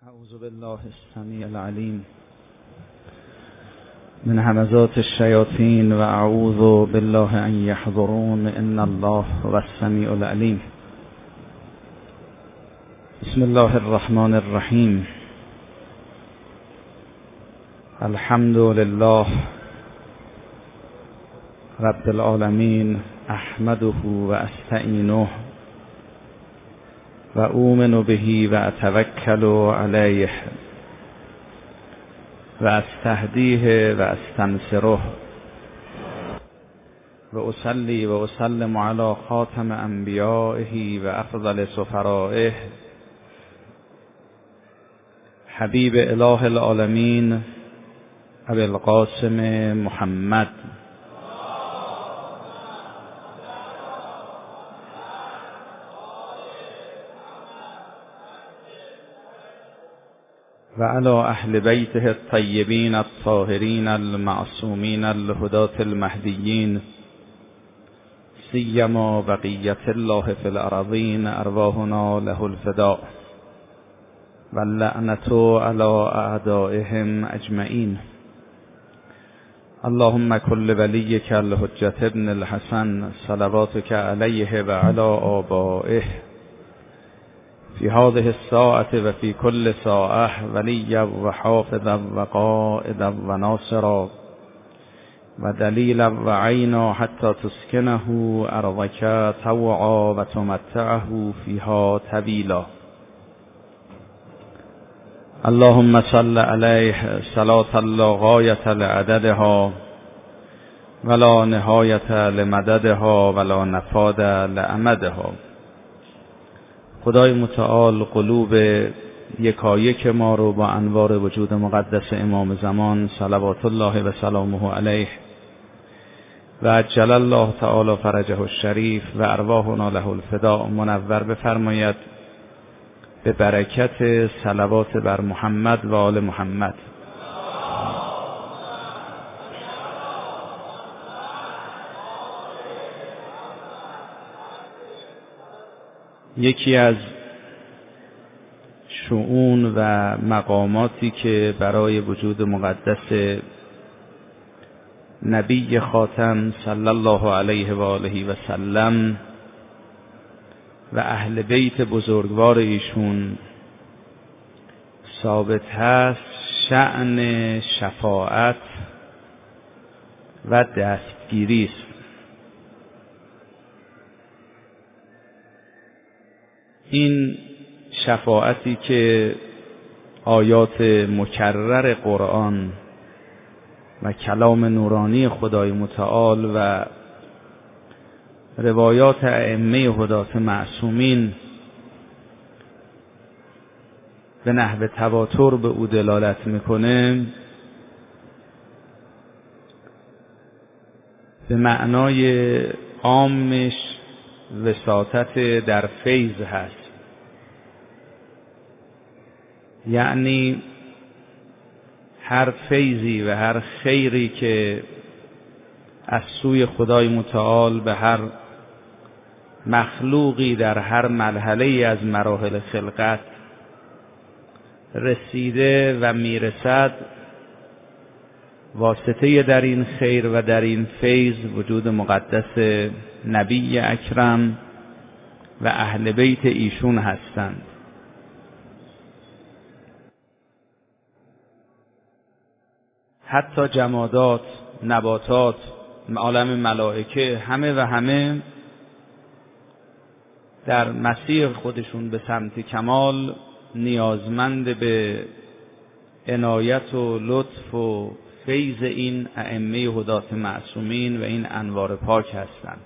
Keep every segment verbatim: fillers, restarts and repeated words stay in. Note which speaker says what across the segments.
Speaker 1: اعوذ بالله السمیع العلیم من همزات الشیاطین و اعوذ بالله ان یحضرون ان الله هو السمیع العلیم. بسم الله الرحمن الرحیم. الحمد لله رب العالمین احمده و استعینه و اؤمن به و اتوکل علیه و استهدیه و استنصره و اصلی و اسلم علی خاتم انبیائه و افضل سفرائه حبیب اله العالمین ابی القاسم محمد و علی اهل بیته الطیبین الطاهرین المعصومین الهداة المهدیین سیما بقیة الله فی الارضین ارواحنا له الفداء و اللعنة علی اعدائهم اجمعین. اللهم کل ولیک الحجة ابن الحسن صلواتک علیه و علی آبائه فی هذه الساعة و فی کل ساعة ولیا و حافظا و قائدا و ناصرا و دلیلا و عینا حتی تسکنه ارضک طوعا و تمتعه فیها طویلا. اللهم صل علیه صلاة لا غایة لعددها ولا نهایة لمددها ولا نفاد لامدها. خدای متعال قلوب یکایک ما رو با انوار وجود مقدس امام زمان صلوات الله و سلامه علیه و عجل الله تعالی فرجه الشریف و ارواحنا له الفداء منور بفرماید به برکت صلوات بر محمد و آل محمد. یکی از شؤون و مقاماتی که برای وجود مقدس نبی خاتم صلی الله علیه و آله و سلم و اهل بیت بزرگوار ایشون ثابت هست شأن شفاعت و دستگیری است. این شفاعتی که آیات مکرر قرآن و کلام نورانی خدای متعال و روایات ائمه هدات معصومین به نحو تواتر به او دلالت میکنه، به معنای عامش وساطت در فیض هست. یعنی هر فیضی و هر خیری که از سوی خدای متعال به هر مخلوقی در هر مرحله از مراحل خلقت رسیده و میرسد، واسطه در این خیر و در این فیض وجود مقدس نبی اکرم و اهل بیت ایشون هستند. حتی جمادات، نباتات، عالم ملائکه، همه و همه در مسیر خودشون به سمت کمال نیازمند به عنایت و لطف و فیض این ائمه هدات معصومین و این انوار پاک هستند.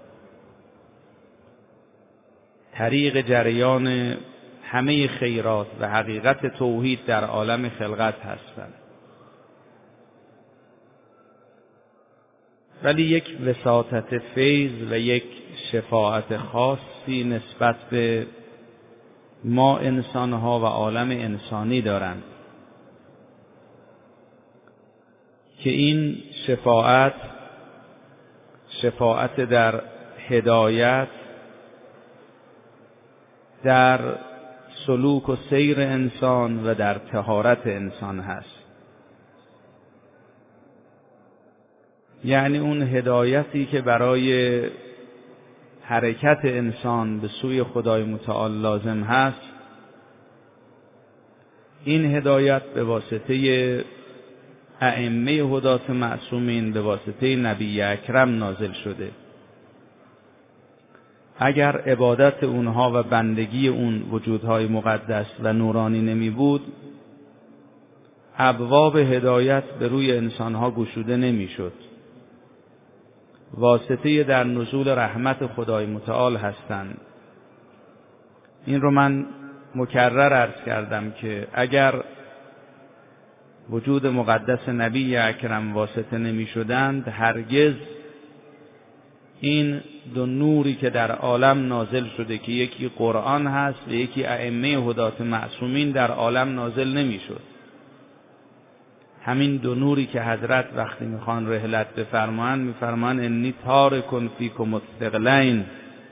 Speaker 1: طریق جریان همه خیرات و حقیقت توحید در عالم خلقت هستند. ولی یک وساطت فیض و یک شفاعت خاصی نسبت به ما انسانها و عالم انسانی دارند که این شفاعت شفاعت در هدایت، در سلوک و سیر انسان و در طهارت انسان هست. یعنی اون هدایتی که برای حرکت انسان به سوی خدای متعال لازم هست، این هدایت به واسطه ائمه هدات معصومین، به واسطه نبی اکرم نازل شده. اگر عبادت اونها و بندگی اون وجودهای مقدس و نورانی نمی بود، ابواب هدایت به روی انسانها گشوده نمی شد. واسطه در نزول رحمت خدای متعال هستند. این رو من مکرر عرض کردم که اگر وجود مقدس نبی اکرم واسطه نمی شدند، هرگز این دو نوری که در عالم نازل شده که یکی قرآن هست و یکی ائمه هدات معصومین در عالم نازل نمی شد. همین دو نوری که حضرت وقتی میخوان رحلت بفرمایند میفرمایند انی تارک فیکم الثقلین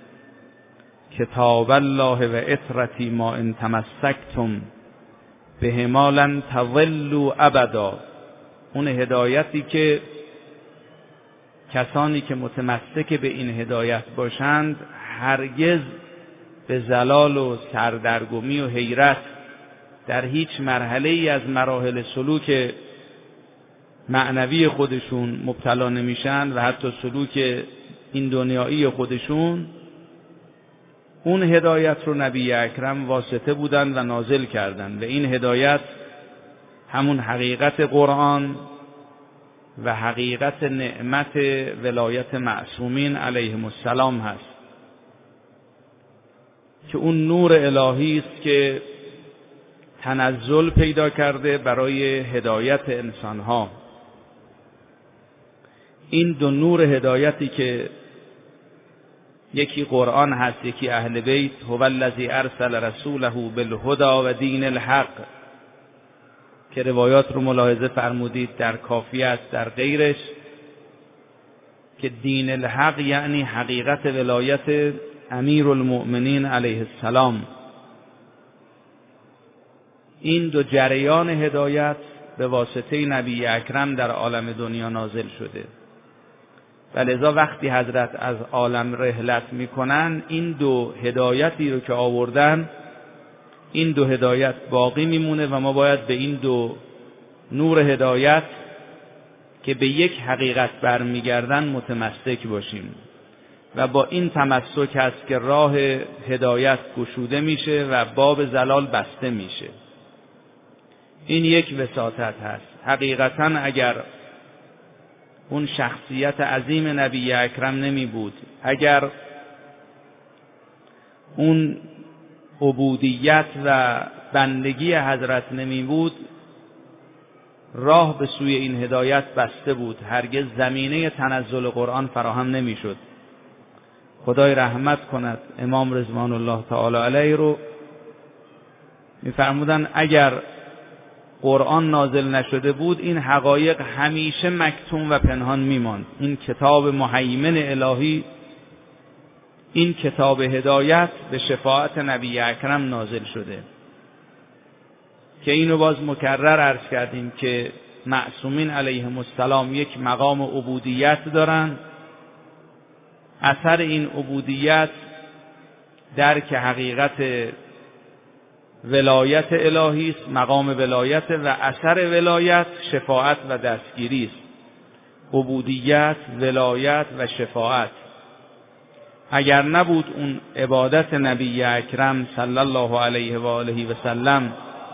Speaker 1: کتاب الله و اطرتی ما ان تمسکتم بهما لن تضلوا ابدا. اون هدایتی که کسانی که متمسک به این هدایت باشند هرگز به زلال و سردرگمی و حیرت در هیچ مرحله ای از مراحل سلوک معنوی خودشون مبتلا نمیشن و حتی سلوک این دنیایی خودشون. اون هدایت رو نبی اکرم واسطه بودن و نازل کردن و این هدایت همون حقیقت قرآن و حقیقت نعمت ولایت معصومین علیهم السلام هست که اون نور الهی است که تنزل پیدا کرده برای هدایت انسانها. این دو نور هدایتی که یکی قرآن هست یکی اهل بیت، هو الذی ارسل رسوله بالهدى و دین الحق، که روایات رو ملاحظه فرمودید در کافیه است در غیرش که دین الحق یعنی حقیقت ولایت امیر المؤمنین علیه السلام. این دو جریان هدایت به واسطه نبی اکرم در عالم دنیا نازل شده و لذا وقتی حضرت از عالم رحلت میکنن این دو هدایتی رو که آوردن، این دو هدایت باقی میمونه و ما باید به این دو نور هدایت که به یک حقیقت برمیگردن متمسک باشیم و با این تمسک هست که راه هدایت گشوده میشه و باب زلال بسته میشه. این یک وساطت هست. حقیقتا اگر اون شخصیت عظیم نبی اکرم نمی بود، اگر اون عبودیت و بندگی حضرت نمی بود، راه به سوی این هدایت بسته بود، هرگز زمینه تنزل قرآن فراهم نمی شد. خدای رحمت کند امام رضوان الله تعالی علیه رو می فرمودن اگر قرآن نازل نشده بود این حقایق همیشه مکتوم و پنهان میماند. این کتاب مهیمن الهی، این کتاب هدایت به شفاعت نبی اکرم نازل شده که اینو باز مکرر عرض کردیم که معصومین علیهم السلام یک مقام عبودیت دارن. اثر این عبودیت درک حقیقت ولایت الهی است، مقام ولایت، و اثر ولایت شفاعت و دستگیری است. عبودیت، ولایت و شفاعت. اگر نبود اون عبادت نبی اکرم صلی الله علیه و آله و سلم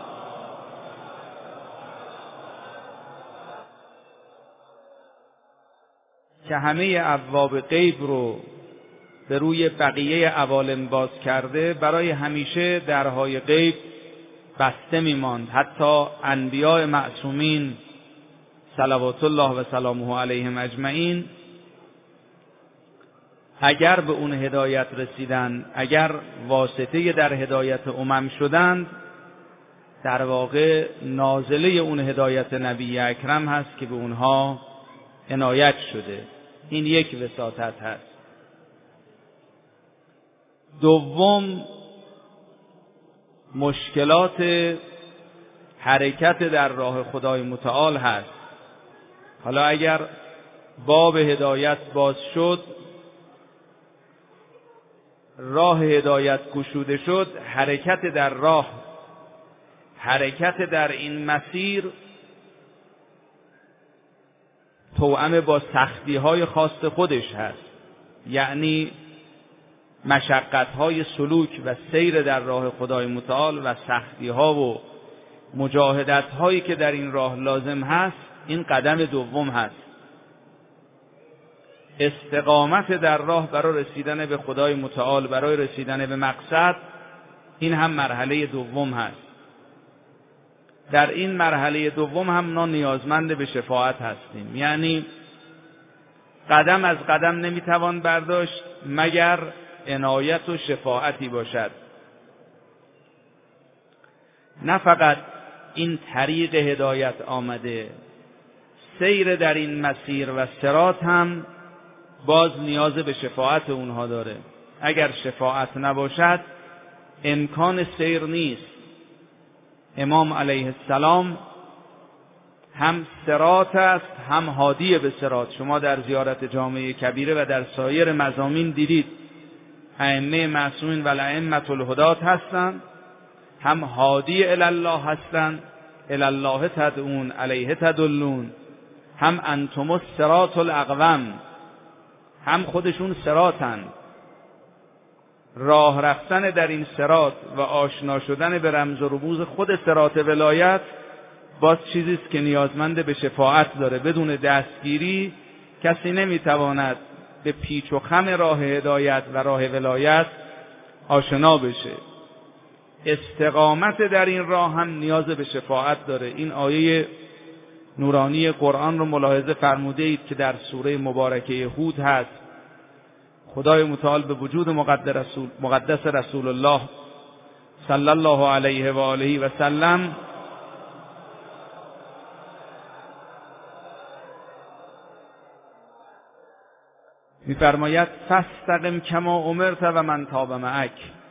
Speaker 1: که همه ابواب غیب رو به روی بقیه عوالم باز کرده، برای همیشه درهای غیب بسته میماند. حتی انبیاء معصومین صلوات الله و سلامه علیهم اجمعین اگر به اون هدایت رسیدن، اگر واسطه در هدایت امم شدند، در واقع نازله اون هدایت نبی اکرم هست که به اونها عنایت شده. این یک وساطت هست. دوم، مشکلات حرکت در راه خدای متعال هست. حالا اگر باب هدایت باز شد، راه هدایت گشوده شد، حرکت در راه، حرکت در این مسیر توأم با سختی‌های خاص خودش هست. یعنی مشقت‌های سلوک و سیر در راه خدای متعال و سختی‌ها و مجاهدت‌هایی که در این راه لازم هست، این قدم دوم هست. استقامت در راه برای رسیدن به خدای متعال، برای رسیدن به مقصد، این هم مرحله دوم هست. در این مرحله دوم هم ما نیازمند به شفاعت هستیم. یعنی قدم از قدم نمیتوان برداشت مگر عنایت و شفاعتی باشد. نه فقط این طریق هدایت آمده، سیر در این مسیر و صراط هم باز نیاز به شفاعت اونها داره. اگر شفاعت نباشد امکان سیر نیست. امام علیه السلام هم صراط است هم هادی به صراط. شما در زیارت جامع کبیره و در سایر مضامین دیدید ائمه معصومین و ائمه الهدات هستند، هم هادی الی الله هستند، الی الله تدعون علیه تدلون، هم انتم الصراط الاقوم، هم خودشون صراطن. راه رفتن در این صراط و آشنا شدن به رمز و رموز خود صراط ولایت باز چیزی است که نیازمند به شفاعت داره. بدون دستگیری کسی نمیتواند به پیچ و خم راه هدایت و راه ولایت آشنا بشه. استقامت در این راه هم نیاز به شفاعت داره. این آیه نورانی قرآن رو ملاحظه فرموده اید که در سوره مبارکه هود هست. خدای متعال به وجود مقدس رسول, مقدس رسول الله صلی الله علیه و آله و سلم می‌فرماید فاستقم کما امرت و من تاب معک.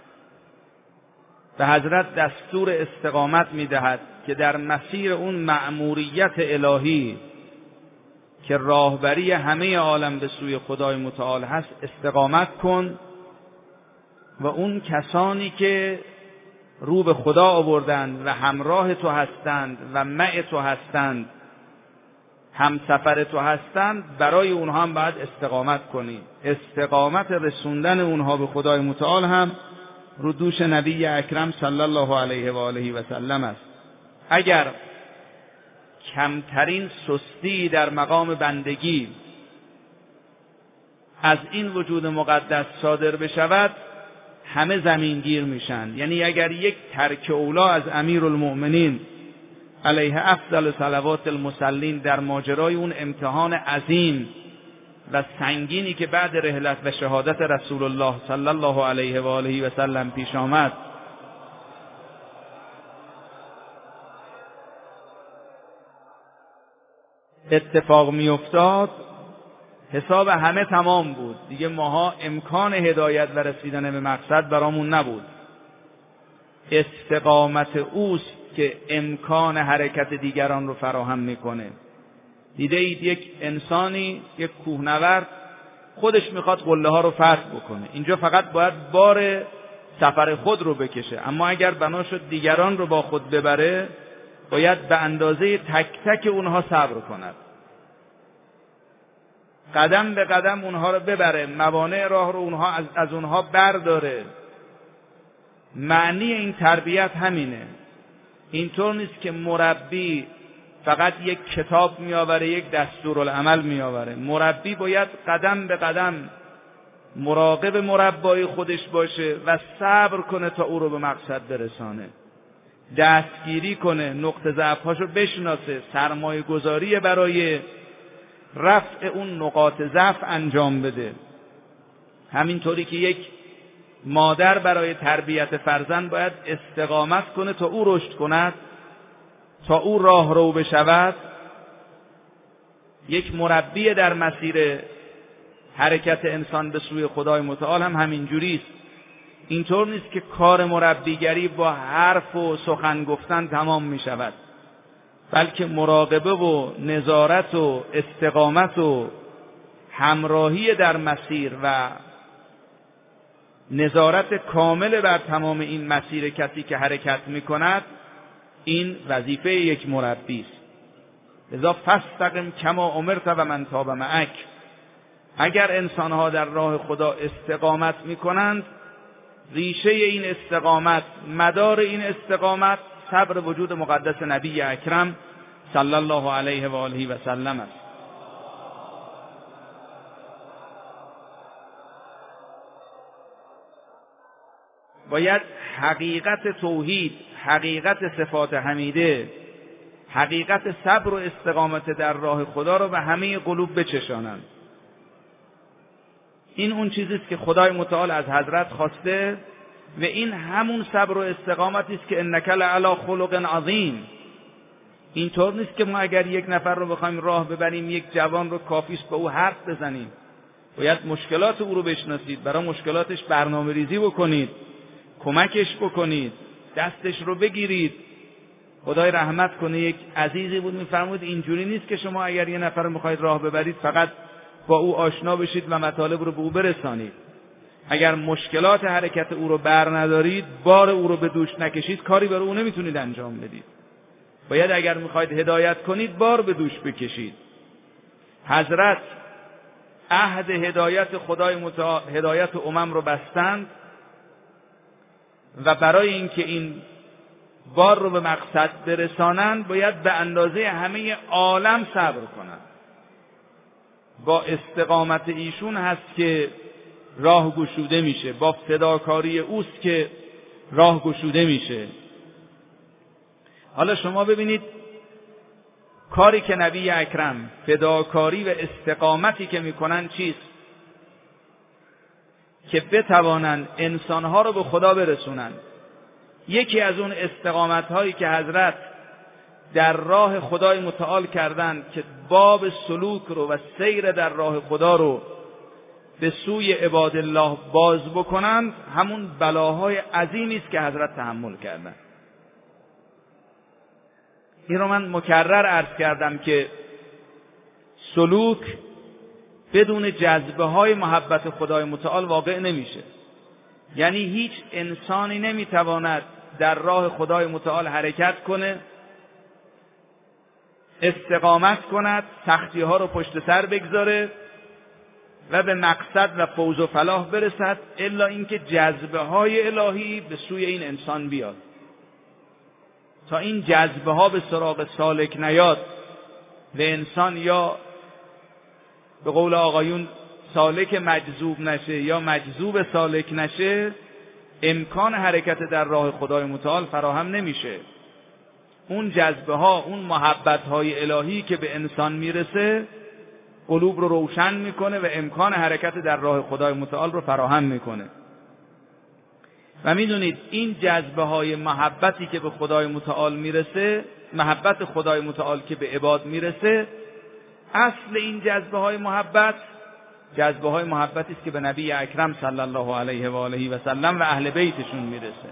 Speaker 1: به حضرت دستور استقامت می‌دهد که در مسیر اون مأموریت الهی که راهبری همه عالم به سوی خدای متعال هست استقامت کن و اون کسانی که رو به خدا آوردند و همراه تو هستند و مع تو هستند، همسفر تو هستند، برای اونها هم باید استقامت کنی. استقامت رسوندن اونها به خدای متعال هم رو دوش نبی اکرم صلی الله علیه و آله و سلم است. اگر کمترین سستی در مقام بندگی از این وجود مقدس صادر بشود همه زمینگیر میشن. یعنی اگر یک ترک اولا از امیرالمؤمنین علیه افضل صلوات المصلین در ماجرای اون امتحان عظیم و سنگینی که بعد رحلت و شهادت رسول الله صلی الله علیه و آله و سلم پیش آمد اتفاق می افتاد، حساب همه تمام بود دیگه. ماها امکان هدایت و رسیدن به مقصد برامون نبود. استقامت اوست که امکان حرکت دیگران رو فراهم میکنه. دیده اید یک انسانی، یک کوهنورد خودش میخواد قله ها رو فتح بکنه، اینجا فقط باید بار سفر خود رو بکشه، اما اگر بنا شد دیگران رو با خود ببره باید به اندازه تک تک اونها صبر کند، قدم به قدم اونها رو ببره، موانع راه رو اونها از, از اونها برداره. معنی این تربیت همینه. اینطور نیست که مربی فقط یک کتاب میآوره، یک دستورالعمل میآوره. مربی باید قدم به قدم مراقب مربای خودش باشه و صبر کنه تا او رو به مقصد برسانه، دستگیری کنه، نقطه ضعف‌هاشو بشناسه، سرمایه گذاری برای رفع اون نقاط ضعف انجام بده. همینطوری که یک مادر برای تربیت فرزند باید استقامت کنه تا او رشد کند، تا او راه رو بشود، یک مربی در مسیر حرکت انسان به سوی خدای متعال هم همین جوریست. اینطور نیست که کار مربیگری با حرف و سخن گفتن تمام می شود، بلکه مراقبه و نظارت و استقامت و همراهی در مسیر و نظارت کامل بر تمام این مسیر کسی که حرکت می کند، این وظیفه یک مربی است. لذا فاستقم کما امرت و من تاب معک. اگر انسانها در راه خدا استقامت می کنند، ریشه این استقامت، مدار این استقامت صبر وجود مقدس نبی اکرم صلی الله علیه و آله و سلم است. باید حقیقت توحید، حقیقت صفات حمیده، حقیقت صبر و استقامت در راه خدا رو به همه قلوب بچشانند. این اون چیزی است که خدای متعال از حضرت خواسته و این همون صبر و استقامتی است که انک لعلی خلق عظیم. اینطور نیست که ما اگر یک نفر رو بخوایم راه ببریم، یک جوان رو کافیست به او حرف بزنیم. باید مشکلات او رو بشناسید، برای مشکلاتش برنامه ریزی بکنید، کمکش بکنید، دستش رو بگیرید. خدای رحمت کنه، یک عزیزی بود میفرمود اینجوری نیست که شما اگر یه نفر رو میخواید راه ببرید فقط با او آشنا بشید و مطالب رو به او برسانید. اگر مشکلات حرکت او رو بر ندارید، بار او رو به دوش نکشید، کاری برای او نمیتونید انجام بدید. باید اگر میخواید هدایت کنید، بار به دوش بکشید. حضرت عهد هدایت خدای متعال، هدایت امم رو بستند و برای اینکه این بار رو به مقصد برسانند باید به اندازه همه عالم صبر کنند. با استقامت ایشون هست که راه گشوده میشه، با فداکاری اوست که راه گشوده میشه. حالا شما ببینید کاری که نبی اکرم، فداکاری و استقامتی که میکنن چیست؟ که بتوانند انسانها رو به خدا برسونند. یکی از اون استقامت هایی که حضرت در راه خدای متعال کردند که باب سلوک رو و سیر در راه خدا رو به سوی عباد الله باز بکنند، همون بلاهای عظیمی است که حضرت تحمل کردند. این رو من مکرر عرض کردم که سلوک بدون جذبه های محبت خدای متعال واقع نمیشه. یعنی هیچ انسانی نمیتواند در راه خدای متعال حرکت کنه، استقامت کند، سختی ها رو پشت سر بگذاره و به مقصد و فوز و فلاح برسد الا اینکه جذبه های الهی به سوی این انسان بیاد. تا این جذبه ها به سراغ سالک نیاد و انسان یا به قول آقایون سالک مجذوب نشه یا مجذوب سالک نشه، امکان حرکت در راه خدای متعال فراهم نمیشه. اون جذبه ها، اون محبت های الهی که به انسان میرسه قلوب رو روشن میکنه و امکان حرکت در راه خدای متعال رو فراهم میکنه. و میدونید این جذبه های محبتی که به خدای متعال میرسه، محبت خدای متعال که به عباد میرسه، اصل این جذبه های محبت جذبه های محبتی است که به نبی اکرم صلی الله علیه و آله و سلم و اهل بیتشون میرسه.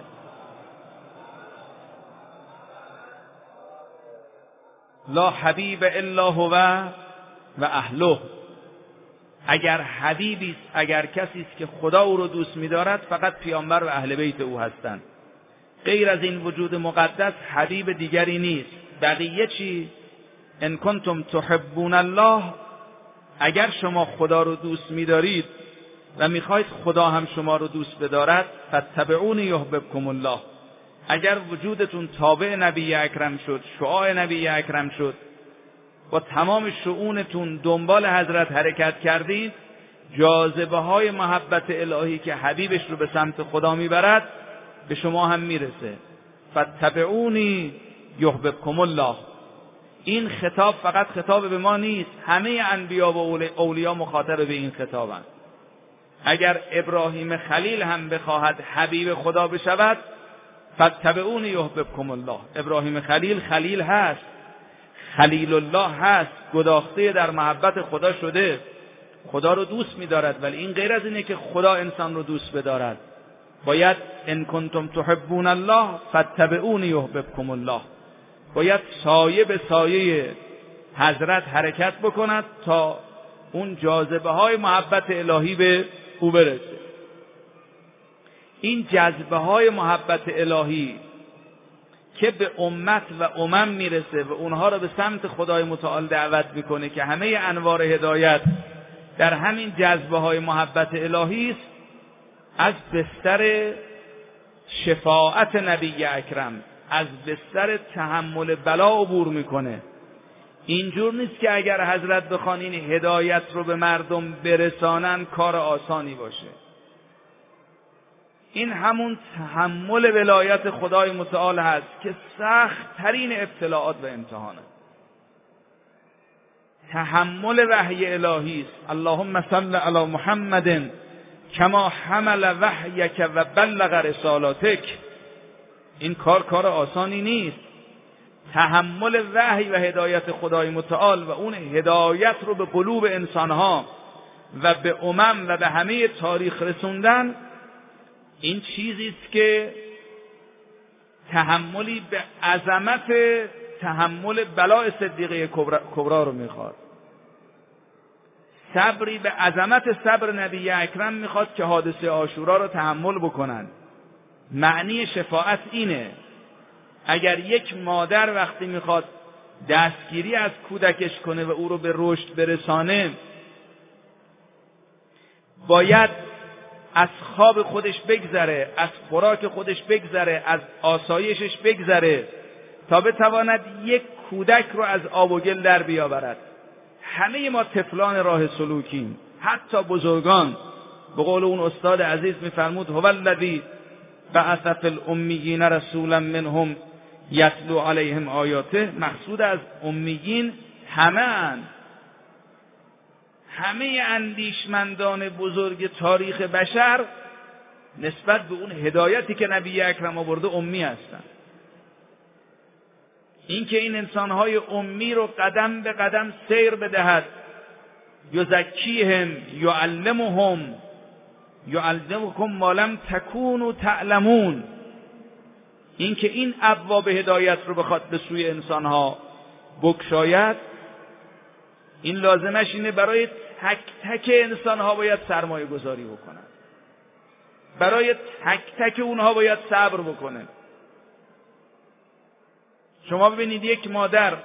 Speaker 1: لا حبیب الا هو و اهله. اگر حبیبی است، اگر کسی است که خدا او رو دوست می‌دارد، فقط پیامبر و اهل بیت او هستند. غیر از این وجود مقدس حبیب دیگری نیست. بقیه چی؟ ان کنتم تحبون الله، اگر شما خدا رو دوست می‌دارید و می‌خواید خدا هم شما رو دوست بدارد، فاتبعونی یحببکم الله. اگر وجودتون تابع نبی اکرم شد، شعاع نبی اکرم شد، با تمام شؤونتون دنبال حضرت حرکت کردید، جاذبه های محبت الهی که حبیبش رو به سمت خدا میبرد به شما هم میرسه. فاتبعونی یحببکم الله. این خطاب فقط خطاب به ما نیست، همه انبیا و اولیا مخاطب به این خطابند. اگر ابراهیم خلیل هم بخواهد حبیب خدا بشود، فاتبعونی یحببکم الله. ابراهیم خلیل خلیل هست، خلیل الله هست، گداخته در محبت خدا شده، خدا رو دوست می‌دارد. ولی این غیر از اینه که خدا انسان رو دوست بدارد. باید ان کنتم تحبون الله فاتبعونی یحببکم الله، باید سایه به سایه حضرت حرکت بکند تا اون جاذبه های محبت الهی به او برسه. این جذبه های محبت الهی که به امت و امم میرسه و اونها را به سمت خدای متعال دعوت میکنه که همه انوار هدایت در همین جذبه های محبت الهی است، از بستر شفاعت نبی اکرم، از بستر تحمل بلا عبور میکنه. اینجور نیست که اگر حضرت بخوان این هدایت رو به مردم برسانن کار آسانی باشه. این همون تحمل ولایت خدای متعال هست که سخت ترین ابتلاعات و امتحانه. تحمل وحی الهی است. اللهم صل علی محمد کما حمل وحیک و بلغ رسالاتک. این کار کار آسانی نیست. تحمل وحی و هدایت خدای متعال و اون هدایت رو به قلوب انسانها و به امم و به همه تاریخ رسوندن، این چیزی است که تحملی به عظمت تحمل بلاء صدیقه کبرا رو میخواد. صبری به عظمت صبر نبی اکرم میخواد که حادثه عاشورا رو تحمل بکنن. معنی شفاعت اینه. اگر یک مادر وقتی میخواد دستگیری از کودکش کنه و او رو به رشد برسانه، باید از خواب خودش بگذره، از خوراک خودش بگذره، از آسایشش بگذره تا بتواند یک کودک رو از آب و گل در بیاورد. همه ما طفلان راه سلوکیم، حتی بزرگان. به قول اون استاد عزیز میفرمود هو الذی بعث فی الامیین رسولا منهم یتلو علیهم آیاته. مقصود از امیین همه اند. همه اندیشمندان بزرگ تاریخ بشر نسبت به اون هدایتی که نبی اکرم آورده امی هستند. این که این انسانهای امی رو قدم به قدم سیر بدهد، یزکیهم یعلمهم یعلمکم ما لم تکونوا تعلمون، این که این ابواب هدایت رو بخواد به سوی انسانها بگشاید، این لازمش اینه برای تک تک انسانها باید سرمایه گذاری بکنن، برای تک تک اونها باید صبر بکنه. شما ببینید یک مادر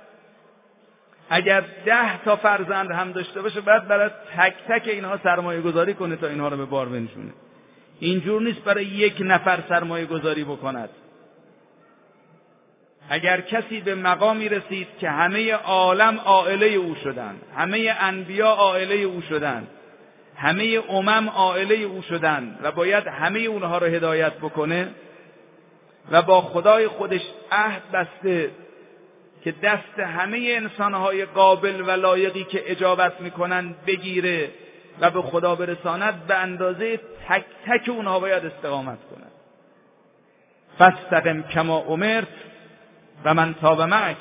Speaker 1: اگر ده تا فرزند هم داشته باشه باید برای تک تک اینها سرمایه گذاری کنه تا اینها رو به بار بنشونه. اینجور نیست برای یک نفر سرمایه گذاری بکند. اگر کسی به مقامی رسید که همه عالم عائله او شدند، همه انبیا عائله او شدند، همه امم عائله او شدند و باید همه اونها رو هدایت بکنه و با خدای خودش عهد بسته که دست همه انسانهای قابل و لایقی که اجابت میکنن بگیره و به خدا برساند، به اندازه تک تک اونها باید استقامت کنند. فاستقم کما امرت و من تاب معک.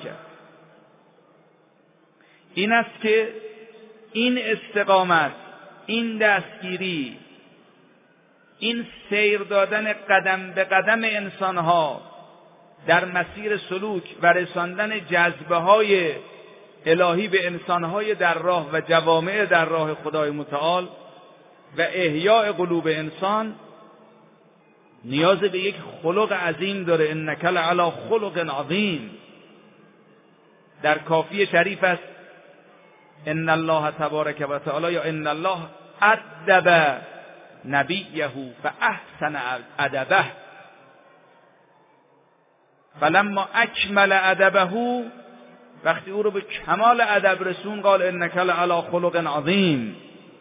Speaker 1: این است که این استقامت، این دستگیری، این سیر دادن قدم به قدم انسانها در مسیر سلوک و رساندن جذبه های الهی به انسانهای در راه و جوامع در راه خدای متعال و احیاء قلوب انسان نیاز به یک خلق عظیم داره. انک لعلی خلق عظیم. در کافی شریف است ان الله تبارک و تعالی یا ان الله ادب نبیه فاحسن ادبه فلما اکمل ادبه، وقتی او رو به کمال ادب رسون قال انک لعلی خلق عظیم.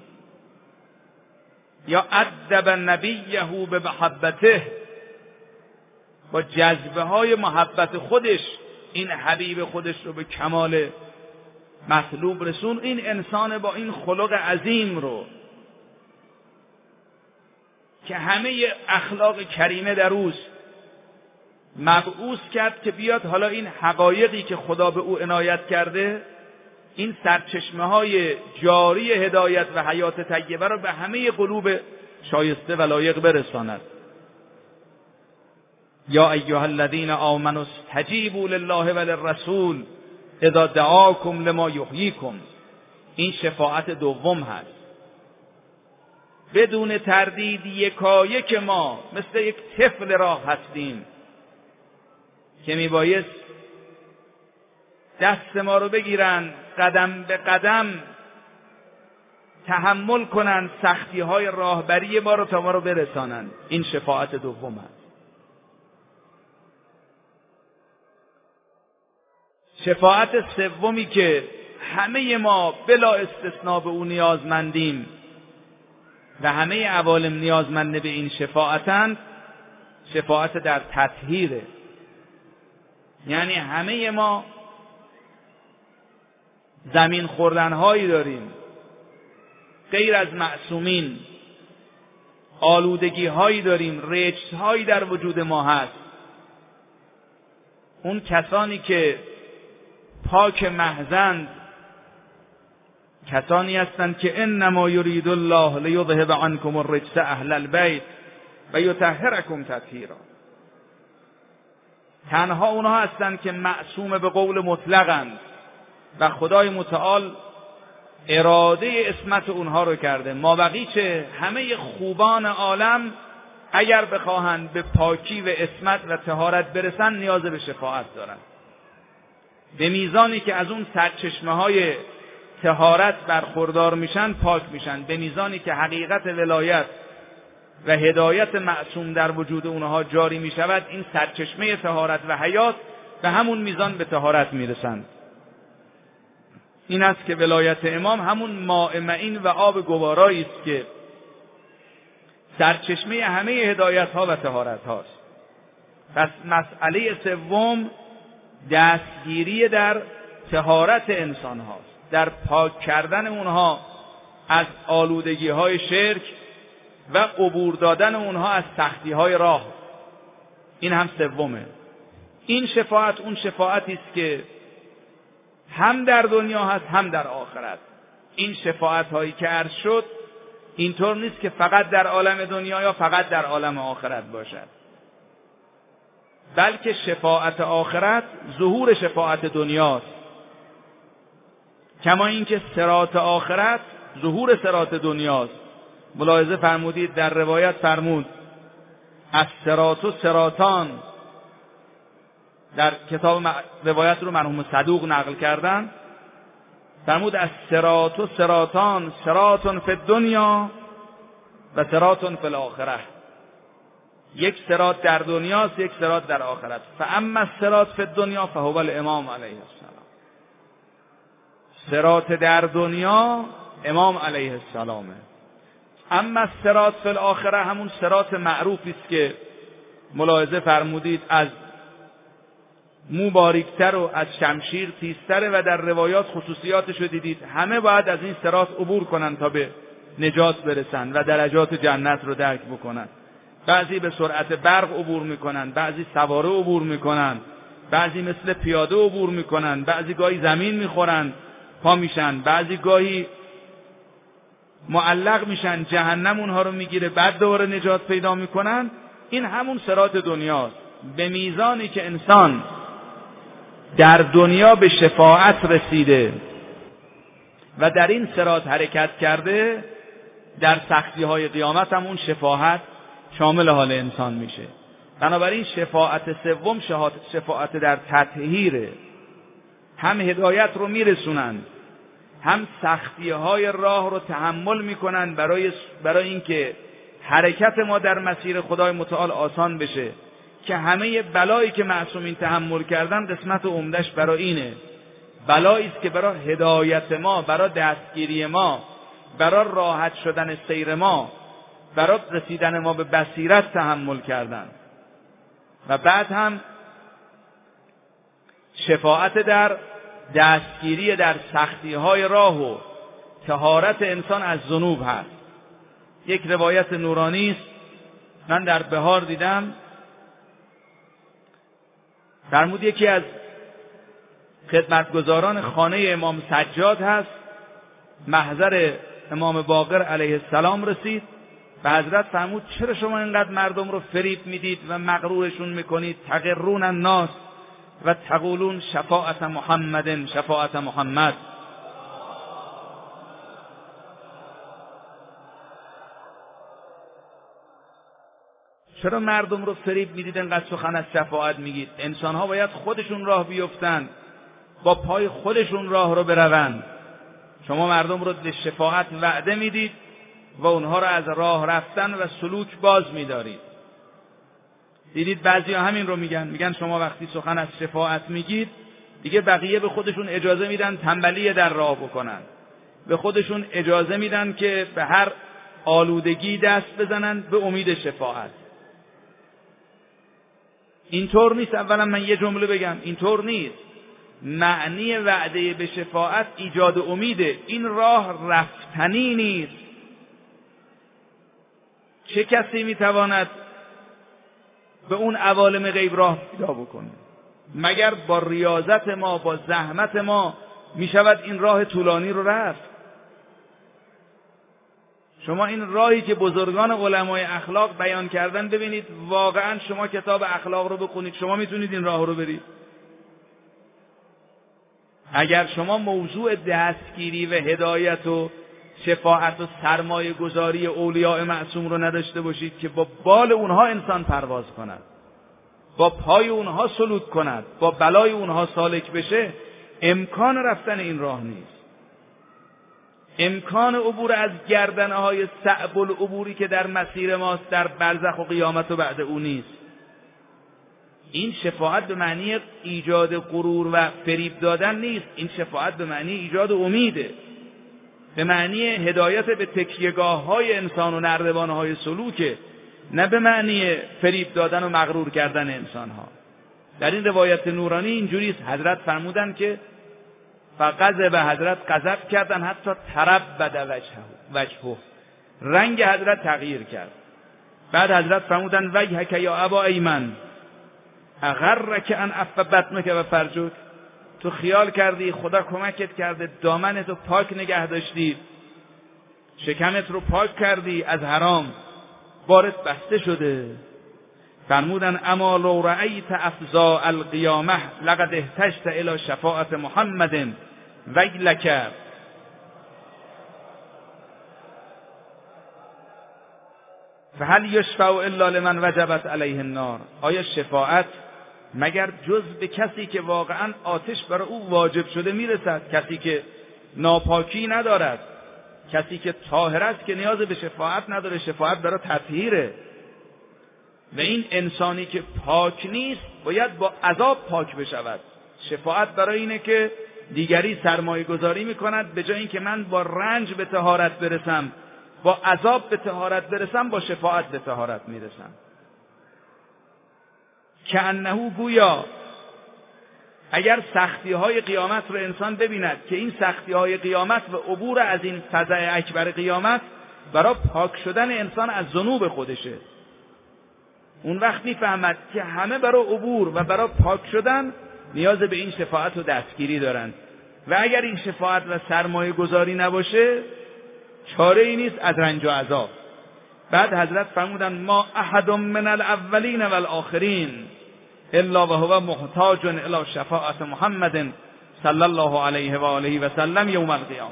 Speaker 1: یا ادب نبیه به محبته، با جذبه های محبت خودش این حبیب خودش رو به کمال مطلوب رسون. این انسان با این خلق عظیم رو که همه اخلاق کریمه در اوست مبعوث کرد که بیاد حالا این حقایقی که خدا به او عنایت کرده، این سرچشمه های جاری هدایت و حیات طیبه رو به همه قلوب شایسته و لایق برساند. یا ایها الذین آمنوا استجیبوا لله وللرسول اذا دعاکم لما یحییکم. این شفاعت دوم هست. بدون تردید یکایک ما مثل یک طفل راه هستیم که میبایست دست ما رو بگیرن، قدم به قدم تحمل کنن سختی های راهبری ما رو تا ما رو برسانن. این شفاعت دوم هست. شفاعت سومی که همه ما بلا استثناء به اون نیازمندیم و همه عوالم نیازمند به این شفاعتند، شفاعت در تطهیره. یعنی همه ما زمین خوردنهایی داریم غیر از معصومین، آلودگی هایی داریم، رجس هایی در وجود ما هست. اون کسانی که پاک محضند کسانی هستند که انما یرید الله لیذهب عنکم الرجس اهل البیت و یطهرکم تطهیرا. تنها اونها هستند که معصوم به قول مطلقند و خدای متعال اراده عصمت اونها رو کرده. مابقیچه همه خوبان عالم اگر بخواهند به پاکی و عصمت و طهارت برسن نیاز به شفاعت دارند. به میزانی که از اون سرچشمه های طهارت برخوردار میشن پاک میشن، به میزانی که حقیقت ولایت و هدایت معصوم در وجود اونها جاری میشود، این سرچشمه طهارت و حیات به همون میزان به طهارت میرسند. این است که ولایت امام همون ماء معین و آب گوارایی است که سرچشمه همه هدایت ها و طهارت هاست. پس مسئله سوم دستگیری در طهارت انسان هاست، در پاک کردن اونها از آلودگی های شرک و عبور دادن اونها از سختی های راه. این هم سومه. این شفاعت اون شفاعتی است که هم در دنیا هست هم در آخرت. این شفاعت هایی که عرض شد اینطور نیست که فقط در عالم دنیا یا فقط در عالم آخرت باشد، بلکه شفاعت آخرت ظهور شفاعت دنیاست. کما اینکه صراط آخرت ظهور صراط دنیاست. ملاحظه فرمودید در روایت فرمود از صراط و صراطان، در کتاب روایت رو مرحوم صدوق نقل کردن، فرمود از صراط و صراطان، صراط فی الدنیا و صراط فی الاخره. یک صراط در دنیاست، یک صراط در آخرت. فاما الصراط فی الدنیا فهو الامام علیه السلام. صراط در دنیا امام علیه السلامه. اما الصراط فی الاخره همون صراط معروفی است که ملاحظه فرمودید از مو باریکتر و از شمشیر تیزتره و در روایات خصوصیاتش رو دیدید. همه باید از این صراط عبور کنن تا به نجات برسن و درجات جنت رو درک بکنن. بعضی به سرعت برق عبور میکنن، بعضی سواره عبور میکنن، بعضی مثل پیاده عبور میکنن، بعضی گاهی زمین میخورن پا میشن، بعضی گاهی معلق میشن جهنم اونها رو میگیره بعد دوباره نجات پیدا میکنن. این همون صراط دنیاست. به میزانی که انسان در دنیا به شفاعت رسیده و در این صراط حرکت کرده، در سختی های قیامت هم اون شفاعت شامل حال انسان میشه. بنابراین شفاعت سوم شفاعت در تطهیره. هم هدایت رو میرسونن، هم سختی های راه رو تحمل میکنن برای برای اینکه حرکت ما در مسیر خدای متعال آسان بشه، که همه بلایی که معصومین تحمل کردن قسمت عمدش برای اینه. بلایی است که برای هدایت ما، برای دستگیری ما، برای راحت شدن سیر ما، برای رسیدن ما به بصیرت تحمل کردن. و بعد هم شفاعت در دستگیری در سختی های راه و طهارت انسان از ذنوب هست. یک روایت نورانی است، من در بهار دیدم، فرمود یکی از خدمتگزاران خانه امام سجاد هست، محضر امام باقر علیه السلام رسید و حضرت فرمود چرا شما اینقدر مردم رو فریب میدید و مغرورشون میکنید؟ تغرون الناس و تقولون شفاعت محمد شفاعت محمد. چرا مردم رو فریب میدید اینقدر سخن از شفاعت میگید؟ انسان ها باید خودشون راه بیفتند، با پای خودشون راه رو بروند. شما مردم رو به شفاعت وعده میدید و اونها رو از راه رفتن و سلوک باز میدارید. دیدید بعضیا همین رو میگن، میگن شما وقتی سخن از شفاعت میگید دیگه بقیه به خودشون اجازه میدن تنبلی در راه بکنن، به خودشون اجازه میدن که به هر آلودگی دست بزنن به امید شفاعت. اینطور نیست. اولا من یه جمله بگم، اینطور نیست. معنی وعده به شفاعت ایجاد امیده. این راه رفتنی نیست. چه کسی میتواند به اون عوالم غیب راه پیدا بکنه؟ مگر با ریاضت ما، با زحمت ما میشود این راه طولانی رو رفت؟ شما این راهی که بزرگان علمای اخلاق بیان کردن ببینید، واقعا شما کتاب اخلاق رو بخونید، شما میتونید این راه رو برید. اگر شما موضوع دستگیری و هدایت و شفاعت و سرمایه گذاری اولیاء معصوم رو نداشته باشید که با بال اونها انسان پرواز کند، با پای اونها سلوک کند، با بلای اونها سالک بشه، امکان رفتن این راه نیست. امکان عبور از گردنه های صعب العبوری که در مسیر ماست در برزخ و قیامت و بعد او نیست. این شفاعت به معنی ایجاد غرور و فریب دادن نیست. این شفاعت به معنی ایجاد امیده، به معنی هدایت به تکیهگاه های انسان و نردبان های سلوکه، نه به معنی فریب دادن و مغرور کردن انسان ها. در این روایت نورانی اینجوریست. حضرت فرمودن که فغضب، حضرت غضب کردن حتی تربد وجهه، رنگ حضرت تغییر کرد. بعد حضرت فرمودن وجهک یا ابا ایمن اغرک ان عف بطنک و فرجک، تو خیال کردی خدا کمکت کرده دامنت رو پاک نگه داشتی، شکمت رو پاک کردی از حرام، بارت بسته شده. فرمودن اما لو رأیت افزاء القیامه لقد احتجت الى شفاعت محمد ویلک. فهل یشفع الا لمن وجبت علیه النار، آیا شفاعت مگر جز به کسی که واقعا آتش برای او واجب شده میرسد؟ کسی که ناپاکی ندارد، کسی که طاهر است که نیاز به شفاعت نداره، شفاعت برای تطهیره. و این انسانی که پاک نیست باید با عذاب پاک بشود. شفاعت برای اینه که دیگری سرمایه گذاری میکند، به جای اینکه من با رنج به طهارت برسم، با عذاب به طهارت برسم، با شفاعت به طهارت میرسم. که انه گویا اگر سختی های قیامت رو انسان ببیند که این سختی های قیامت و عبور از این فضای اکبر قیامت برای پاک شدن انسان از ذنوب خودشه، اون وقت میفهمد که همه برای عبور و برای پاک شدن نیاز به این شفاعت و دستگیری دارند. و اگر این شفاعت و سرمایه گذاری نباشه چاره ای نیست از رنج و عذاب. بعد حضرت فرمودن ما احد من الاولین والآخرین الا و هو محتاج الی شفاعت محمد صلی الله علیه و آله و سلم یوم القیامه.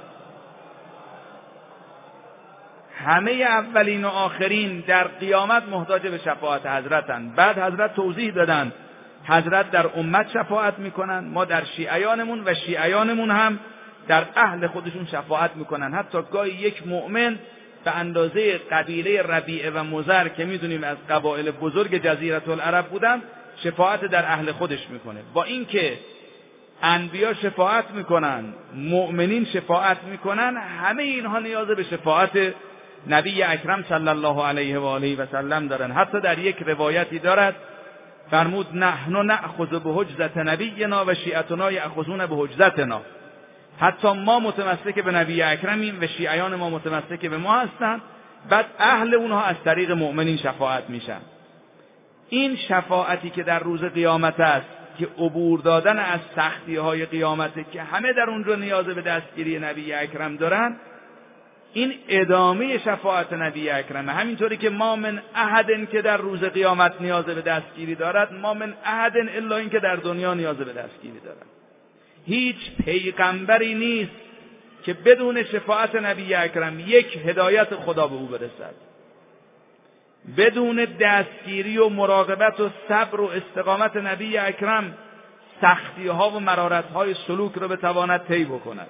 Speaker 1: همه اولین و آخرین در قیامت محتاج به شفاعت حضرتند. بعد حضرت توضیح دادن حضرت در امت شفاعت میکنن، ما در شیعیانمون و شیعیانمون هم در اهل خودشون شفاعت میکنن. حتی گاهی یک مؤمن به اندازه قبیله ربیعه و مضر که میدونیم از قبایل بزرگ جزیره العرب بودن شفاعت در اهل خودش میکنه. با اینکه انبیا شفاعت میکنن، مؤمنین شفاعت میکنن، همه اینها نیاز به شفاعت نبی اکرم صلی الله علیه و آله و سلم دارن. حتی در یک روایتی دارد فرمود نحن نأخذ بحجزت نبینا و شیعتنا یأخذون بحجزتنا. حتی ما متمسک به نبی اکرمیم و شیعیان ما متمسک به ما هستند، بعد اهل اونها از طریق مؤمنین شفاعت میشن. این شفاعتی که در روز قیامت است که عبور دادن از سختی های قیامت که همه در اونجا نیاز به دستگیری نبی اکرم دارن، این ادامه شفاعت نبی اکرم. همینطوری که ما من احد که در روز قیامت نیاز به دستگیری دارد، ما من احد الا این که در دنیا نیاز به دستگیری دارد. هیچ پیغمبری نیست که بدون شفاعت نبی اکرم یک هدایت خدا به او برسد، بدون دستگیری و مراقبت و صبر و استقامت نبی اکرم سختی ها و مرارت های سلوک را بتواند طی بکند،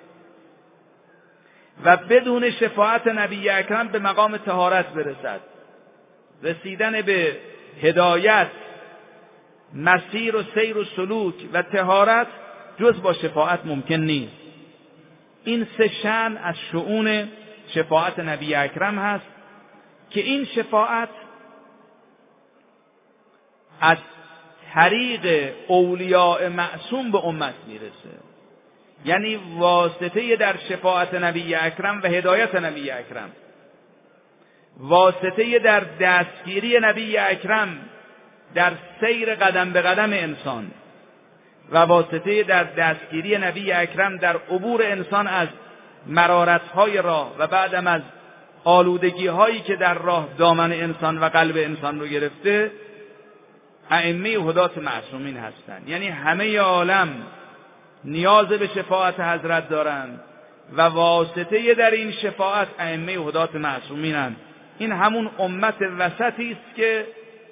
Speaker 1: و بدون شفاعت نبی اکرم به مقام طهارت برسد. رسیدن به هدایت، مسیر و سیر و سلوک و طهارت جز با شفاعت ممکن نیست. این سه شأن از شؤون شفاعت نبی اکرم هست که این شفاعت از طریق اولیاء معصوم به امت میرسه، یعنی واسطه در شفاعت نبی اکرم و هدایت نبی اکرم، واسطه در دستگیری نبی اکرم در سیر قدم به قدم انسان، و واسطه در دستگیری نبی اکرم در عبور انسان از مرارت‌های راه و بعدم از آلودگی‌هایی که در راه دامن انسان و قلب انسان رو گرفته، ائمه هدات معصومین هستند. یعنی همه عالم نیاز به شفاعت حضرت دارند و واسطه در این شفاعت ائمه هدات معصومینند. این همون امت وسطی است که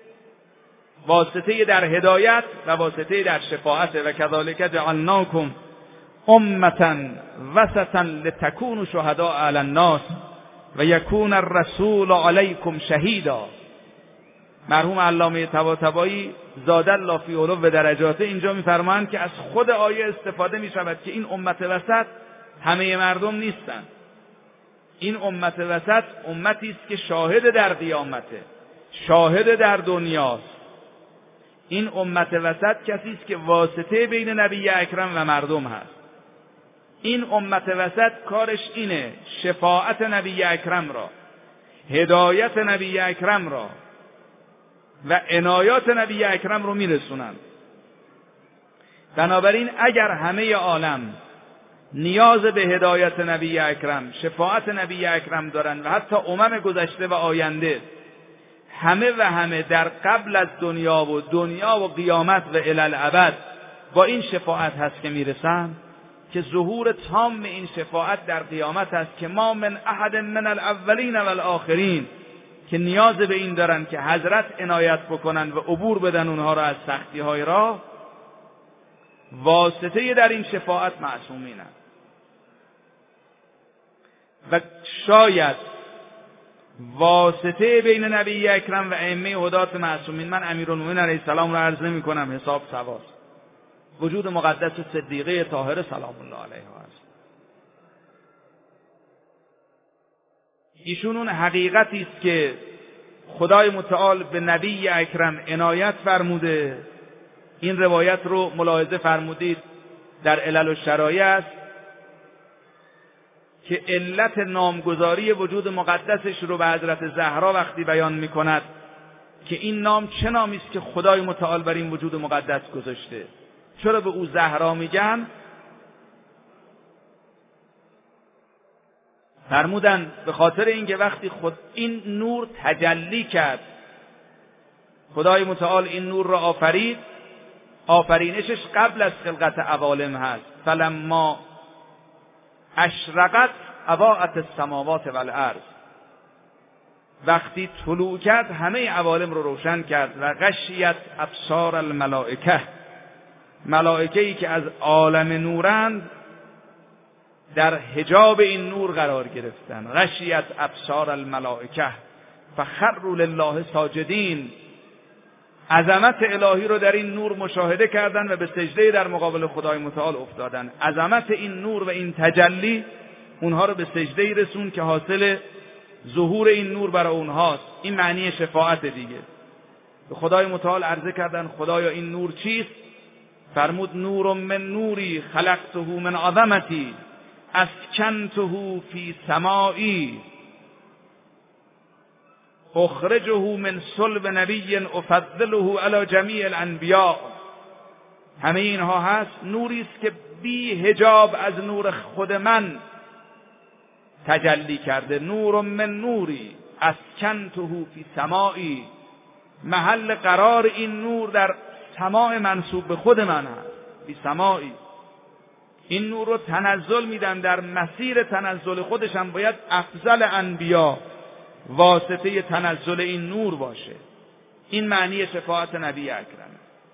Speaker 1: واسطه در هدایت و واسطه در شفاعت. و کذالک جعلناکم امة وسطا لتکونوا شهداء علی الناس و یکون الرسول علیکم شهیدا. مرحوم علامه طباطبایی زاد الله فی علو و درجاته اینجا میفرمایند که از خود آیه استفاده میشود که این امت وسط همه مردم نیستند. این امت وسط امتی است که شاهد در قیامته، شاهد در دنیاست. این امت وسط کسی است که واسطه بین نبی اکرم و مردم هست. این امت وسط کارش اینه شفاعت نبی اکرم را، هدایت نبی اکرم را و عنایات نبی اکرم رو میرسونند. بنابراین اگر همه عالم نیاز به هدایت نبی اکرم، شفاعت نبی اکرم دارند و حتی امم گذشته و آینده همه و همه در قبل از دنیا و دنیا و قیامت و الی الابد با این شفاعت هست که میرسند، که ظهور تام این شفاعت در قیامت است که ما من احد من الاولین و الاخرین، که نیاز به این دارن که حضرت عنایت بکنن و عبور بدن اونها را از سختی های راه، واسطه در این شفاعت معصومینن. و شاید واسطه بین نبی اکرم و ائمه هدات معصومین، من امیرالمومنین علیه السلام را عرض نمی کنم، حساب سواست، وجود مقدس صدیقه طاهره سلام الله علیها است. ایشون اون حقیقتی است که خدای متعال به نبی اکرم عنایت فرموده. این روایت رو ملاحظه فرمودید در علل و شرایع است که علت نامگذاری وجود مقدسش رو به حضرت زهرا وقتی بیان می کند که این نام چه نامی است که خدای متعال بر این وجود مقدس گذاشته، چرا به او زهرا میگن؟ فرمودن به خاطر اینکه وقتی خود این نور تجلی کرد، خدای متعال این نور را آفرید، آفرینشش قبل از خلقت عوالم هست. فلما اشرقت اضاءت السماوات والارض، وقتی طلوع کرد همه عوالم رو روشن کرد. و غشیت ابصار الملائکه، ملائکه‌ای که از عالم نورند در حجاب این نور قرار گرفتن. غشیت ابصار الملائکه فخروا لله ساجدین، عظمت الهی رو در این نور مشاهده کردن و به سجده در مقابل خدای متعال افتادن. عظمت این نور و این تجلی اونها رو به سجده رسون که حاصل ظهور این نور برای اونهاست. این معنی شفاعت دیگه. به خدای متعال عرضه کردن خدایا این نور چیست؟ فرمود نور من نوری خلقته من عظمتی اسکنته فی سمائی اخرجه من صلب نبی افضله علی جمیع الانبیاء. همه اینها هست نوری است که بی حجاب از نور خود من تجلی کرده. نور من نوری اسکنته فی سمائی، محل قرار این نور در سماع منسوب به خود من هست. فی سمائی، این نور رو تنزل میدن، در مسیر تنزل خودش هم باید افضل انبیا واسطه تنزل این نور باشه. این معنی شفاعت نبی اکرم.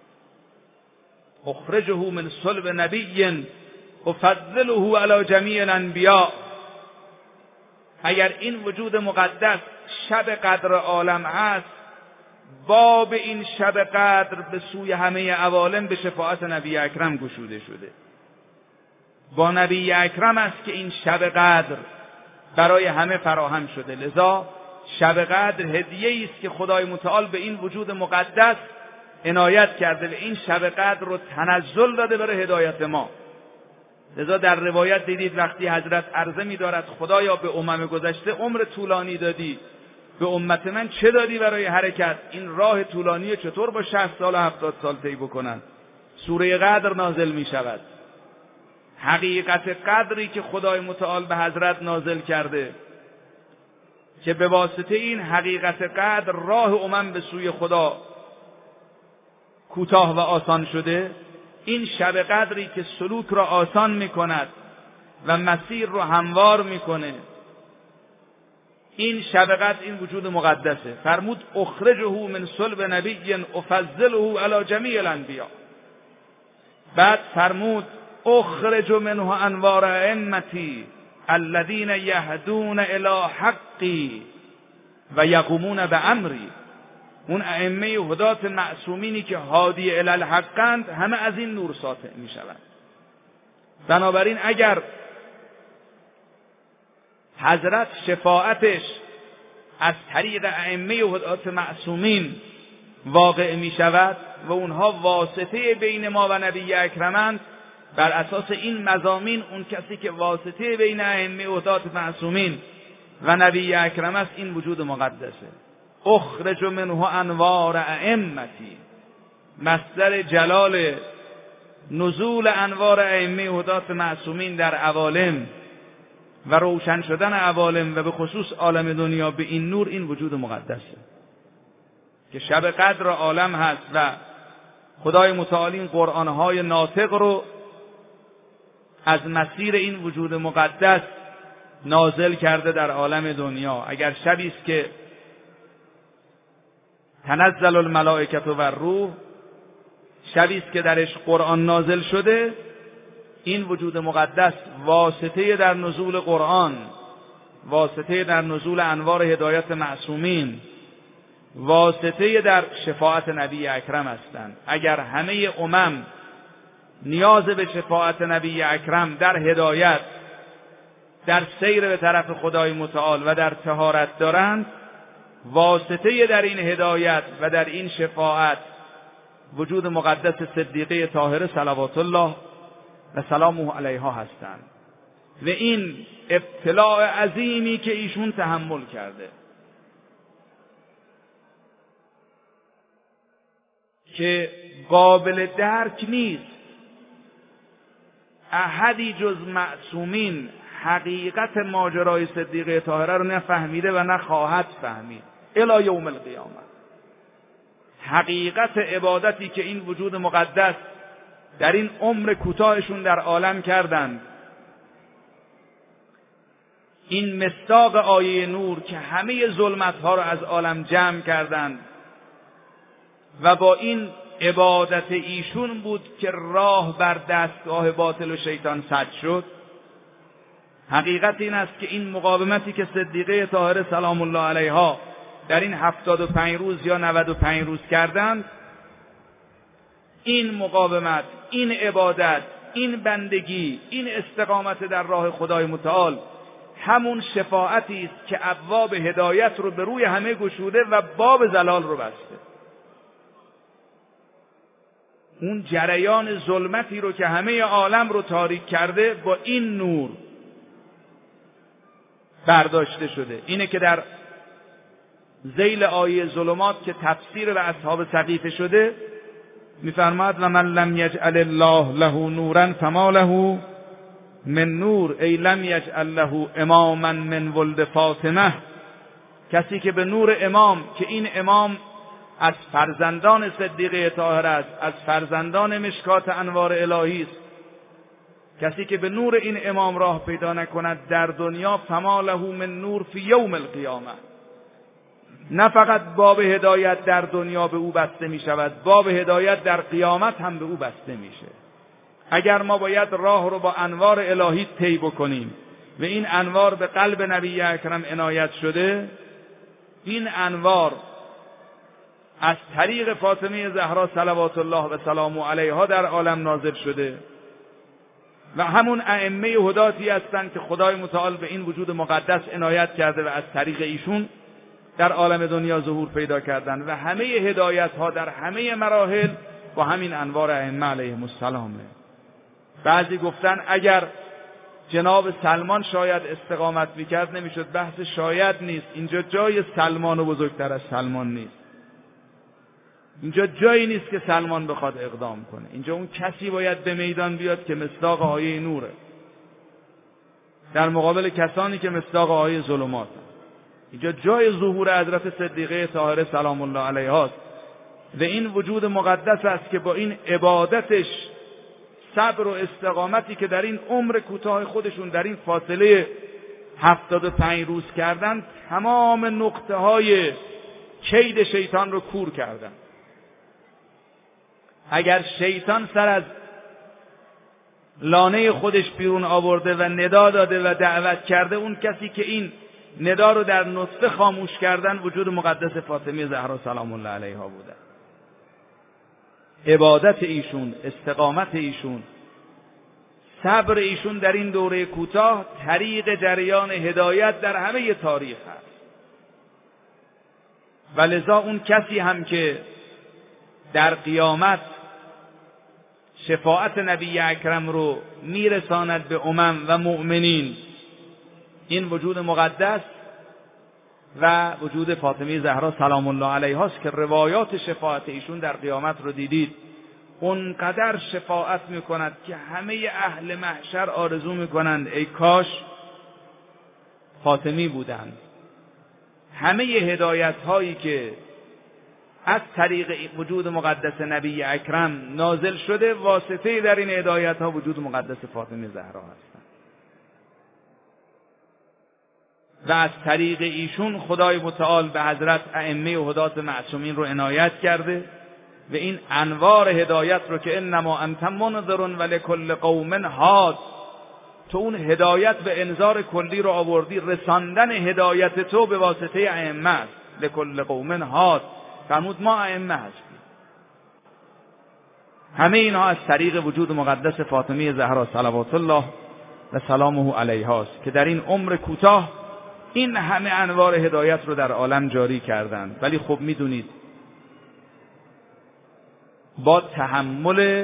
Speaker 1: اخرجه من صلب نبی افضله علی جمیع الانبیاء. اگر این وجود مقدس شب قدر عالم هست، باب این شب قدر به سوی همه عوالم به شفاعت نبی اکرم گشوده شده. با نبی اکرم است که این شب قدر برای همه فراهم شده. لذا شب قدر هدیه‌ای است که خدای متعال به این وجود مقدس عنایت کرده و این شب قدر رو تنزل داده برای هدایت ما. لذا در روایت دیدید وقتی حضرت عرضه می‌دارد خدایا به امم گذشته عمر طولانی دادی، به امت من چه دادی برای حرکت؟ این راه طولانی چطور با شصت سال و هفتاد سال طی بکنند؟ سوره قدر نازل می‌شود. حقیقت قدری که خدای متعال به حضرت نازل کرده که به واسطه این حقیقت قدر راه امم به سوی خدا کوتاه و آسان شده، این شب قدری که سلوک را آسان میکند و مسیر را هموار میکنه، این شب قدر این وجود مقدسه. فرمود اخرجه من صلب نبی افضله علی جمیع الانبیاء. بعد فرمود اخرج منه انوار ائمتی الذین یهدون الی حقی و یقومون بامری. اون ائمه هدات معصومینی که هادی الی الحقند همه از این نور ساطع می شوند. بنابراین اگر حضرت شفاعتش از طریق ائمه هدات معصومین واقع می شود و اونها واسطه بین ما و نبی اکرمند، بر اساس این مضامین اون کسی که واسطه بین ائمه هدات معصومین و نبی اکرم است این وجود مقدسه. اخرج منه انوار ائمتی، مصدر جلال نزول انوار ائمه هدات معصومین در عوالم و روشن شدن عوالم و به خصوص عالم دنیا به این نور، این وجود مقدسه که شب قدر عالم هست و خدای متعال این قرآنهای ناطق رو از مسیر این وجود مقدس نازل کرده در عالم دنیا. اگر شبی است که تنزل الملائکه و الروح، شبی است که درش قرآن نازل شده، این وجود مقدس واسطه در نزول قرآن، واسطه در نزول انوار هدایت معصومین، واسطه در شفاعت نبی اکرم هستند. اگر همه امم نیاز به شفاعت نبی اکرم در هدایت، در سیر به طرف خدای متعال و در طهارت دارند، واسطه در این هدایت و در این شفاعت وجود مقدس صدیقه طاهره صلوات الله و سلامه علیها هستند. و این ابتلاء عظیمی که ایشون تحمل کرده که قابل درک نیست، احدی جز معصومین حقیقت ماجرای صدیقه طاهره رو نه فهمیده و نه خواهد فهمید الی یوم القیامه. حقیقت عبادتی که این وجود مقدس در این عمر کوتاهشون در عالم کردند، این مصداق آیه نور که همه ظلمت‌ها را از عالم جمع کردند و با این عبادت ایشون بود که راه بر دستگاه باطل و شیطان سد شد. حقیقت این است که این مقاومتی که صدیقه طاهره سلام الله علیها در این هفتاد و پنج روز یا نود و پنج روز کردند، این مقاومت، این عبادت، این بندگی، این استقامت در راه خدای متعال همون شفاعتی است که ابواب هدایت رو به روی همه گشوده و باب زلال رو بسته. اون جریان ظلمتی رو که همه عالم رو تاریک کرده با این نور برداشته شده. اینه که در ذیل آیه ظلمات که تفسیر به اصحاب سقیفه شده میفرماد و من لم یجعل الله له نورا فما له من نور ای لم یجعل له اماما من ولد فاطمه، کسی که به نور امام، که این امام از فرزندان صدیقه طاهره است، از فرزندان مشکات انوار الهی است، کسی که به نور این امام راه پیدا نکند در دنیا فما له من نور فی یوم القیامه، نه فقط باب هدایت در دنیا به او بسته می شود، باب هدایت در قیامت هم به او بسته میشه. اگر ما باید راه رو با انوار الهی طی بکنیم و این انوار به قلب نبی اکرم عنایت شده، این انوار از طریق فاطمه زهرا صلوات الله و سلامه علیها در عالم نازل شده و همون ائمه هداتی هستند که خدای متعال به این وجود مقدس عنایت کرده و از طریق ایشون در عالم دنیا ظهور پیدا کردن و همه هدایت ها در همه مراحل با همین انوار ائمه علیهم السلامه. بعضی گفتن اگر جناب سلمان شاید استقامت میکرد نمیشد. بحث شاید نیست، اینجا جای سلمان و بزرگتر از سلمان نیست، اینجا جایی نیست که سلمان بخواد اقدام کنه، اینجا اون کسی باید به میدان بیاد که مصداق آیه نوره در مقابل کسانی که مصداق آیه ظلمات. اینجا جای ظهور حضرت صدیقه طاهره سلام الله علیها است و این وجود مقدس است که با این عبادتش، صبر و استقامتی که در این عمر کوتاه خودشون در این فاصله هفتاد و پنج روز کردن، تمام نقطه های کید شیطان رو کور کردن. اگر شیطان سر از لانه خودش بیرون آورده و ندا داده و دعوت کرده، اون کسی که این ندا رو در نطفه خاموش کردن وجود مقدس فاطمه زهرا سلام الله علیها بوده. عبادت ایشون، استقامت ایشون، صبر ایشون در این دوره کوتاه طریق جریان هدایت در همه تاریخ هست. و لذا اون کسی هم که در قیامت شفاعت نبی اکرم رو میرساند به امم و مؤمنین، این وجود مقدس و وجود فاطمه زهرا سلام الله علیها است که روایات شفاعت ایشون در قیامت رو دیدید. اونقدر شفاعت میکند که همه اهل محشر آرزو میکنند ای کاش فاطمی بودند. همه هدایت هایی که از طریق وجود مقدس نبی اکرم نازل شده، واسطه در این هدایت ها وجود مقدس فاطمه زهرا هستند و از طریق ایشون خدای متعال به حضرت ائمه و هدات معصومین رو عنایت کرده و این انوار هدایت رو که انما انت منذر ولکل قوم هاد، تو اون هدایت و انذار کلی رو آوردی، رساندن هدایت تو به واسطه ائمه است. لکل قوم هاد، فرمود ما ائمه هستیم. همه اینها از طریق وجود مقدس فاطمه زهرا صلوات الله و سلامه علیها است که در این عمر کوتاه این همه انوار هدایت رو در عالم جاری کردند. ولی خب میدونید با تحمل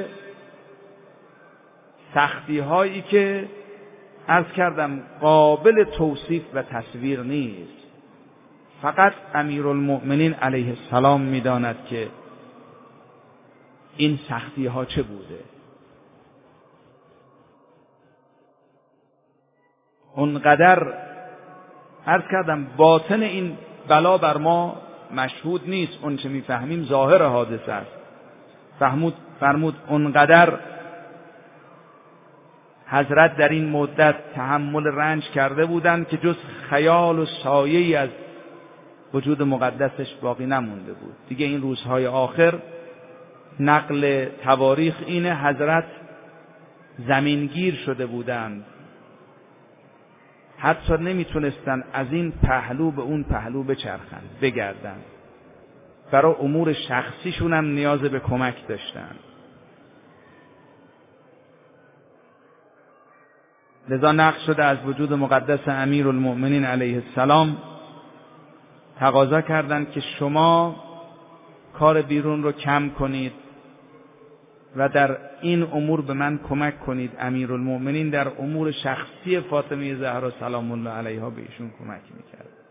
Speaker 1: سختی هایی که عرض کردم قابل توصیف و تصویر نیست، فقط امیرالمؤمنین علیه السلام میداند که این سختی ها چه بوده. اونقدر عرض کردم باطن این بلا بر ما مشهود نیست، اون چه میفهمیم ظاهر حادثه است. فهمود فرمود اونقدر حضرت در این مدت تحمل رنج کرده بودند که جز خیال و سایه‌ای از وجود مقدسش باقی نمونده بود. دیگه این روزهای آخر نقل تواریخ اینه حضرت زمینگیر شده بودند، حتی نمیتونستن از این پهلو به اون پهلو بچرخند بگردن، برای امور شخصیشون هم نیاز به کمک داشتن. لذا نقل شده از وجود مقدس امیرالمؤمنین علیه السلام تقاضا کردند که شما کار بیرون رو کم کنید و در این امور به من کمک کنید. امیرالمؤمنین در امور شخصی فاطمه زهرا سلام الله علیها به ایشون کمک میکرد.